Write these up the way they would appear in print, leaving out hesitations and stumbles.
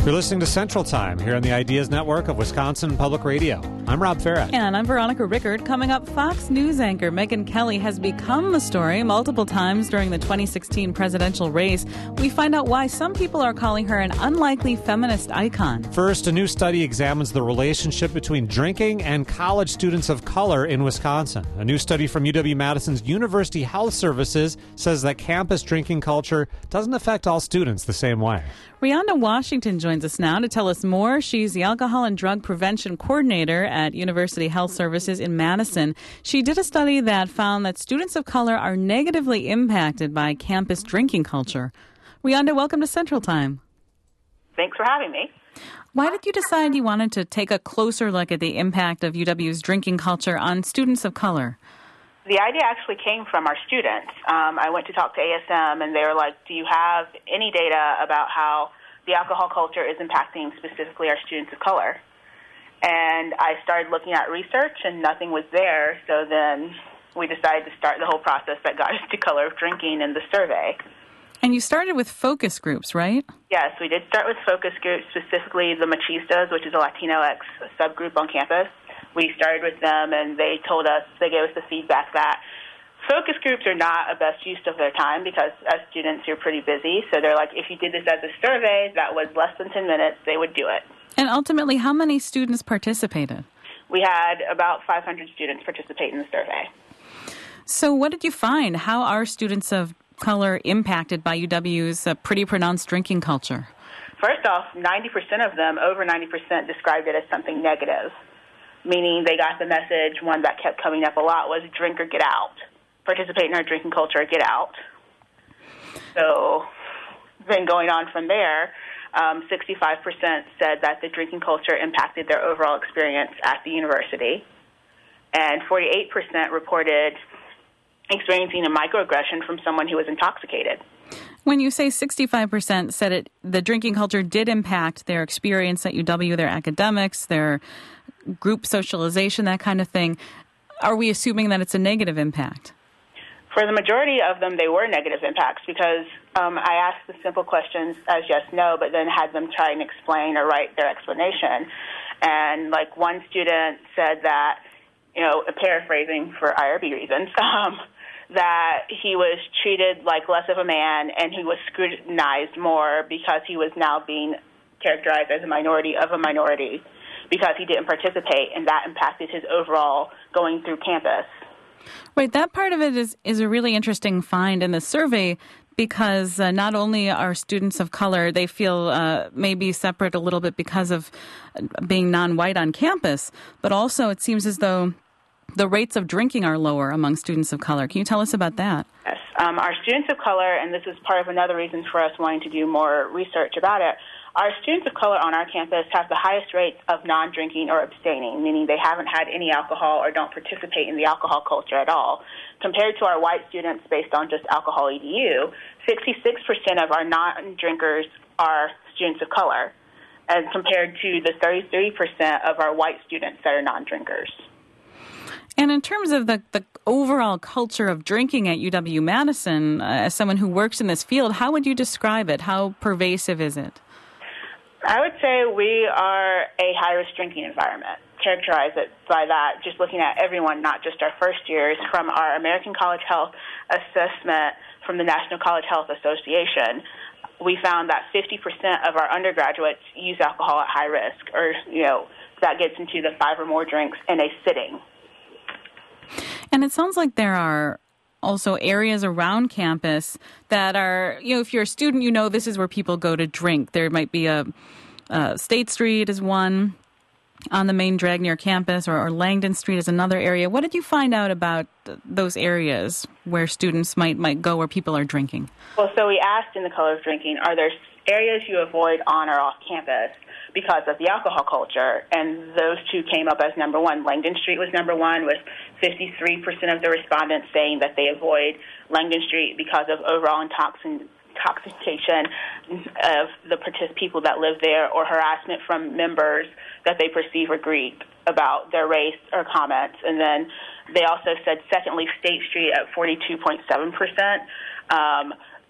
You're listening to Central Time here on the Ideas Network of Wisconsin Public Radio. I'm Rob Farah. And I'm Veronica Rickard. Coming up, Fox News anchor Megyn Kelly has become the story multiple times during the 2016 presidential race. We find out why some people are calling her an unlikely feminist icon. First, a new study examines the relationship between drinking and college students of color in Wisconsin. A new study from UW-Madison's University Health Services says that campus drinking culture doesn't affect all students the same way. Rhonda Washington joins us now to tell us more. She's the Alcohol and Drug Prevention Coordinator at University Health Services in Madison. She did a study that found that students of color are negatively impacted by campus drinking culture. Rhonda, welcome to Central Time. Thanks for having me. Why did you decide you wanted to take a closer look at the impact of UW's drinking culture on students of color? The idea actually came from our students. I went to talk to ASM, and they were like, do you have any data about how the alcohol culture is impacting specifically our students of color? And I started looking at research, and nothing was there. So then we decided to start the whole process that got us to color of drinking in the survey. And you started with focus groups, right? Yes, we did start with focus groups, specifically the Machistas, which is a Latinx subgroup on campus. We started with them, and they gave us the feedback that focus groups are not a best use of their time because as students, you're pretty busy. So they're like, if you did this as a survey that was less than 10 minutes, they would do it. And ultimately, how many students participated? We had about 500 students participate in the survey. So what did you find? How are students of color impacted by UW's pretty pronounced drinking culture? First off, 90% of them, over 90%, described it as something negative, meaning they got the message. One that kept coming up a lot was drink or get out. Participate in our drinking culture or get out. So then going on from there, 65% said that the drinking culture impacted their overall experience at the university, and 48% reported experiencing a microaggression from someone who was intoxicated. When you say 65% said the drinking culture did impact their experience at UW, their academics, their group socialization, that kind of thing, are we assuming that it's a negative impact? For the majority of them, they were negative impacts because I asked the simple questions as yes, no, but then had them try and explain or write their explanation. And like one student said that, paraphrasing for IRB reasons, that he was treated like less of a man and he was scrutinized more because he was now being characterized as a minority of a minority because he didn't participate, and that impacted his overall going through campus. Right, that part of it is a really interesting find in the survey because not only are students of color, they feel maybe separate a little bit because of being non-white on campus, but also it seems as though the rates of drinking are lower among students of color. Can you tell us about that? Yes. Our students of color, and this is part of another reason for us wanting to do more research about it, our students of color on our campus have the highest rates of non-drinking or abstaining, meaning they haven't had any alcohol or don't participate in the alcohol culture at all. Compared to our white students based on just alcohol EDU, 66% of our non-drinkers are students of color, as compared to the 33% of our white students that are non-drinkers. And in terms of the overall culture of drinking at UW-Madison, as someone who works in this field, how would you describe it? How pervasive is it? I would say we are a high-risk drinking environment. Characterize it by that, just looking at everyone, not just our first years. From our American College Health Assessment from the National College Health Association, we found that 50% of our undergraduates use alcohol at high risk, or, that gets into the 5 or more drinks in a sitting. And it sounds like there are also areas around campus that are, if you're a student, this is where people go to drink. There might be a State Street is one on the main drag near campus, or Langdon Street is another area. What did you find out about those areas where students might go where people are drinking? Well, so we asked in the color of drinking, are there areas you avoid on or off campus because of the alcohol culture? And those two came up as number one. Langdon Street was number one, with 53% of the respondents saying that they avoid Langdon Street because of overall intoxication of the people that live there, or harassment from members that they perceive are Greek about their race or comments. And then they also said, secondly, State Street at 42.7%.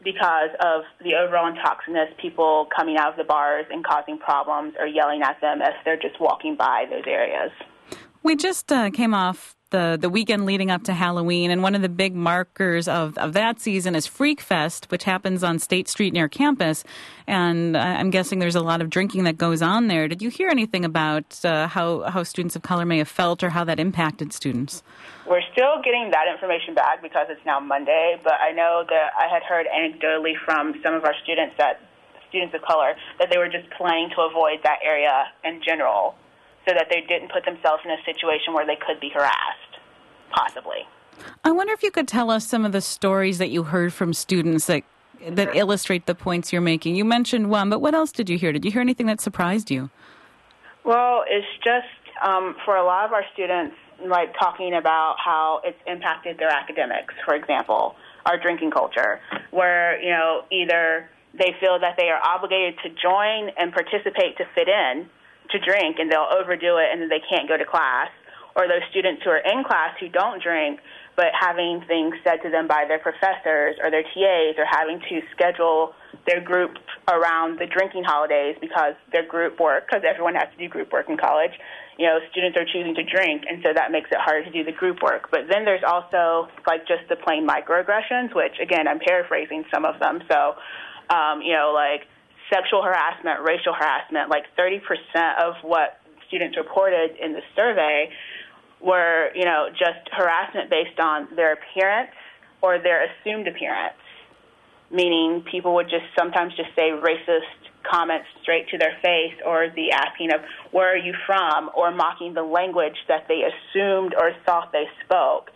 because of the overall intoxicants, people coming out of the bars and causing problems or yelling at them as they're just walking by those areas. We just came off the weekend leading up to Halloween, and one of the big markers of that season is Freak Fest, which happens on State Street near campus, and I'm guessing there's a lot of drinking that goes on there. Did you hear anything about how students of color may have felt or how that impacted students? We're still getting that information back because it's now Monday, but I know that I had heard anecdotally from some of our students of color, that they were just planning to avoid that area in general, so that they didn't put themselves in a situation where they could be harassed, possibly. I wonder if you could tell us some of the stories that you heard from students that illustrate the points you're making. You mentioned one, but what else did you hear? Did you hear anything that surprised you? Well, it's just for a lot of our students, like talking about how it's impacted their academics, for example, our drinking culture, where, either they feel that they are obligated to join and participate to fit in, to drink, and they'll overdo it and then they can't go to class, or those students who are in class who don't drink but having things said to them by their professors or their TAs, or having to schedule their group around the drinking holidays because their group work, because everyone has to do group work in college, students are choosing to drink, and so that makes it harder to do the group work. But then there's also like just the plain microaggressions, which again, I'm paraphrasing some of them. So, like sexual harassment, racial harassment, like 30% of what students reported in the survey were, just harassment based on their appearance or their assumed appearance, meaning people would just sometimes just say racist comments straight to their face, or the asking of, where are you from, or mocking the language that they assumed or thought they spoke.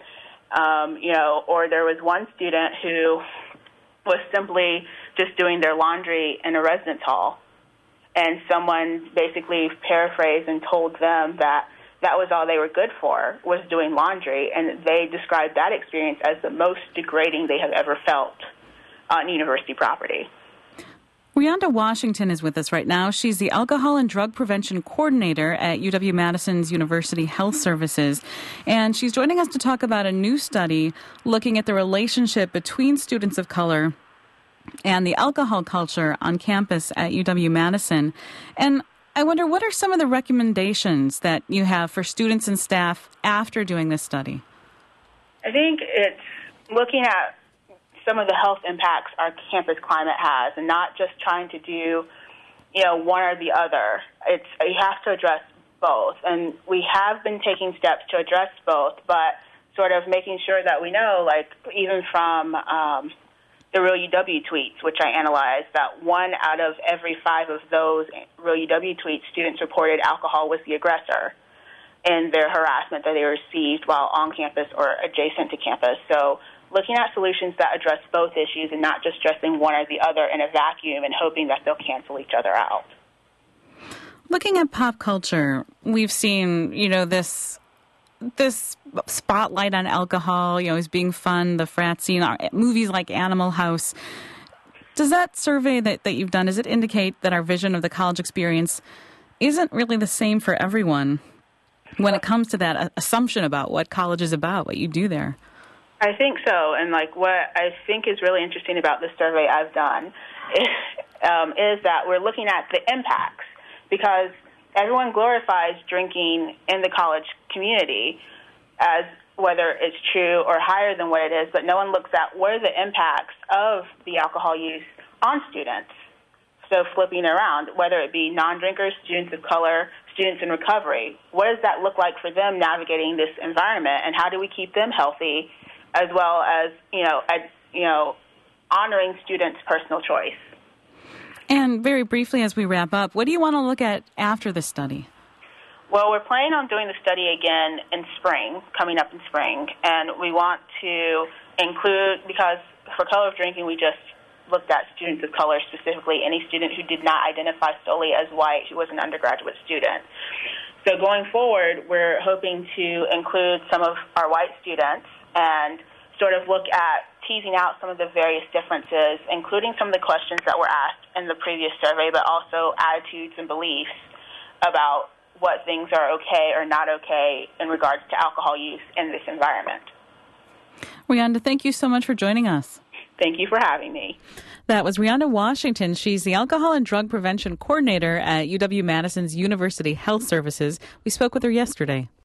Or there was one student who was simply just doing their laundry in a residence hall, and someone basically paraphrased and told them that was all they were good for, was doing laundry, and they described that experience as the most degrading they have ever felt on university property. Rianda Washington is with us right now. She's the Alcohol and Drug Prevention Coordinator at UW-Madison's University Health Services, and she's joining us to talk about a new study looking at the relationship between students of color and the alcohol culture on campus at UW-Madison. And I wonder, what are some of the recommendations that you have for students and staff after doing this study? I think it's looking at some of the health impacts our campus climate has, and not just trying to do, one or the other. You have to address both, and we have been taking steps to address both, but sort of making sure that we know, like even from the Real UW tweets, which I analyzed, that 1 out of every 5 of those Real UW tweets, students reported alcohol was the aggressor in their harassment that they received while on campus or adjacent to campus. So looking at solutions that address both issues and not just addressing one or the other in a vacuum and hoping that they'll cancel each other out. Looking at pop culture, we've seen, this spotlight on alcohol, as being fun, the frat scene, movies like Animal House. Does that survey that you've done, does it indicate that our vision of the college experience isn't really the same for everyone when it comes to that assumption about what college is about, what you do there? I think so, and what I think is really interesting about this survey I've done is that we're looking at the impacts, because everyone glorifies drinking in the college community as whether it's true or higher than what it is, but no one looks at what are the impacts of the alcohol use on students. So flipping around, whether it be non-drinkers, students of color, students in recovery, what does that look like for them navigating this environment, and how do we keep them healthy, as well as, honoring students' personal choice. And very briefly, as we wrap up, what do you want to look at after the study? Well, we're planning on doing the study again in spring, coming up in spring, and we want to include, because for color of drinking, we just looked at students of color, specifically any student who did not identify solely as white, who was an undergraduate student. So going forward, we're hoping to include some of our white students and sort of look at teasing out some of the various differences, including some of the questions that were asked in the previous survey, but also attitudes and beliefs about what things are okay or not okay in regards to alcohol use in this environment. Rianda, thank you so much for joining us. Thank you for having me. That was Rihanna Washington. She's the Alcohol and Drug Prevention Coordinator at UW-Madison's University Health Services. We spoke with her yesterday.